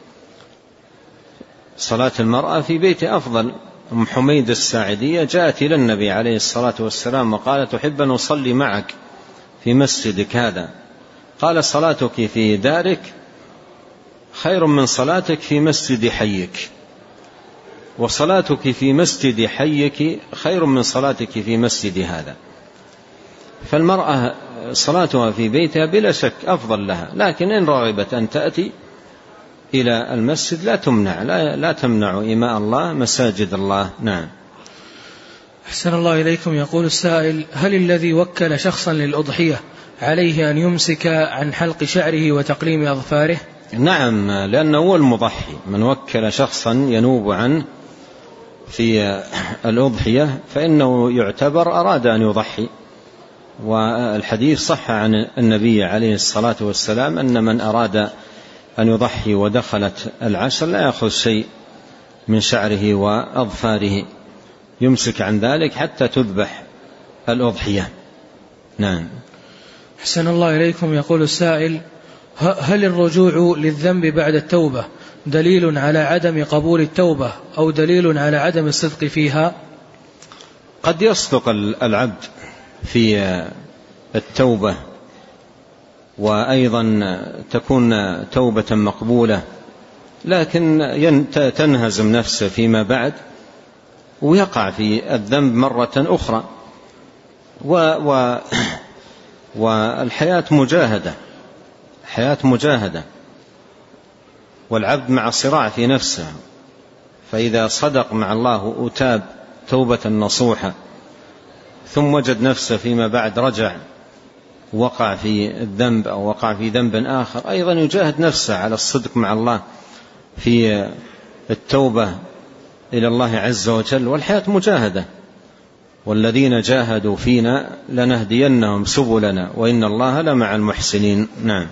صلاة المرأة في بيته أفضل. أم حميد الساعدية جاءت إلى النبي عليه الصلاة والسلام وقالت: تحب أن أصلي معك في مسجدك هذا؟ قال: صلاتك في دارك خير من صلاتك في مسجد حيك، وصلاتك في مسجد حيك خير من صلاتك في مسجد هذا. فالمرأة صلاتها في بيتها بلا شك أفضل لها، لكن إن رغبت أن تأتي إلى المسجد لا تمنع، لا, لا تمنع إماء الله مساجد الله. نعم. أحسن الله إليكم. يقول السائل: هل الذي وكل شخصا للأضحية عليه أن يمسك عن حلق شعره وتقليم أظفاره؟ نعم، لأنه هو المضحي، من وكل شخصا ينوب عنه في الأضحية فإنه يعتبر أراد أن يضحي. والحديث صح عن النبي عليه الصلاة والسلام أن من أراد أن يضحي ودخلت العشر لا يأخذ شيء من شعره وأظفاره، يمسك عن ذلك حتى تذبح الأضحية. نعم. أحسن الله إليكم. يقول السائل: هل الرجوع للذنب بعد التوبة دليل على عدم قبول التوبة أو دليل على عدم الصدق فيها؟ قد يصدق العبد في التوبة، وأيضا تكون توبة مقبولة، لكن تنهزم نفسه فيما بعد ويقع في الذنب مرة أخرى. و و والحياة مجاهدة، حياة مجاهدة، والعبد مع صراع في نفسه، فإذا صدق مع الله وتاب توبة نصوحة ثم وجد نفسه فيما بعد رجع وقع في الذنب أو وقع في ذنب آخر أيضا يجاهد نفسه على الصدق مع الله في التوبة إلى الله عز وجل. والحياة مجاهدة، والذين جاهدوا فينا لنهدينهم سبلنا وإن الله لمع المحسنين. نعم.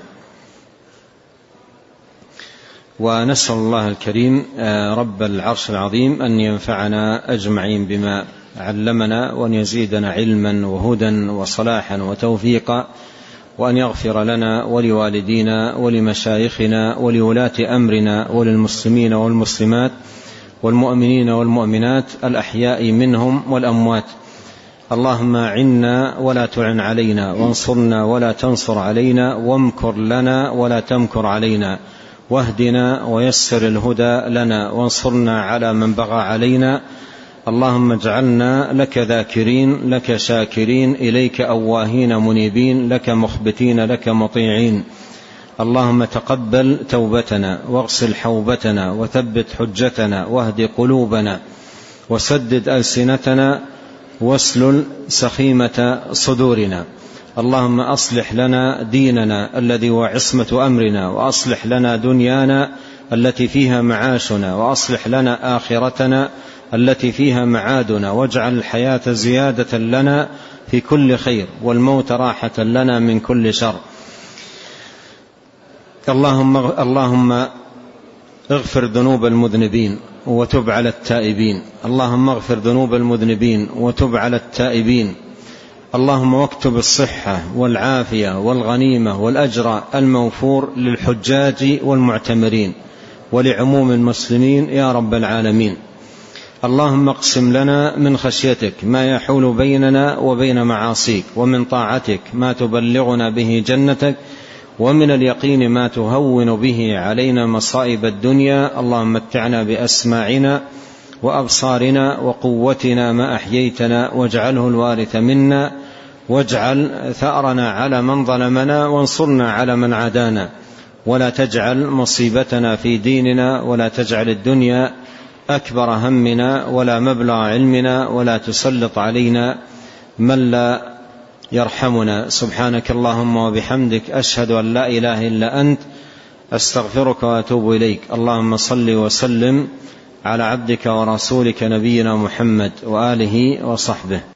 ونسأل الله الكريم رب العرش العظيم أن ينفعنا أجمعين بما علمنا، وأن يزيدنا علما وهدى وصلاحا وتوفيقا، وأن يغفر لنا ولوالدينا ولمشايخنا ولولاة أمرنا وللمسلمين والمسلمات والمؤمنين والمؤمنات الأحياء منهم والأموات. اللهم أعنا ولا تعن علينا، وانصرنا ولا تنصر علينا، وامكر لنا ولا تمكر علينا، واهدنا ويسر الهدى لنا، وانصرنا على من بغى علينا. اللهم اجعلنا لك ذاكرين، لك شاكرين، إليك أواهين منيبين، لك مخبتين، لك مطيعين. اللهم تقبل توبتنا، واغسل حوبتنا، وثبت حجتنا، واهد قلوبنا، وسدد ألسنتنا، واسلل سخيمة صدورنا. اللهم أصلح لنا ديننا الذي هو عصمة أمرنا، وأصلح لنا دنيانا التي فيها معاشنا، وأصلح لنا آخرتنا التي فيها معادنا، واجعل الحياة زيادة لنا في كل خير، والموت راحة لنا من كل شر. اللهم اللهم اغفر ذنوب المذنبين وتب على التائبين. اللهم اغفر ذنوب المذنبين وتب على التائبين. اللهم واكتب الصحة والعافية والغنيمة والأجر الموفور للحجاج والمعتمرين ولعموم المسلمين يا رب العالمين. اللهم اقسم لنا من خشيتك ما يحول بيننا وبين معاصيك، ومن طاعتك ما تبلغنا به جنتك، ومن اليقين ما تهون به علينا مصائب الدنيا. اللهم متعنا بأسماعنا وأبصارنا وقوتنا ما أحييتنا، واجعله الوارث منا، واجعل ثأرنا على من ظلمنا، وانصرنا على من عادانا، ولا تجعل مصيبتنا في ديننا، ولا تجعل الدنيا أكبر همنا ولا مبلغ علمنا، ولا تسلط علينا من لا يرحمنا. سبحانك اللهم وبحمدك، أشهد أن لا إله إلا أنت، أستغفرك وأتوب إليك. اللهم صل وسلم على عبدك ورسولك نبينا محمد وآله وصحبه.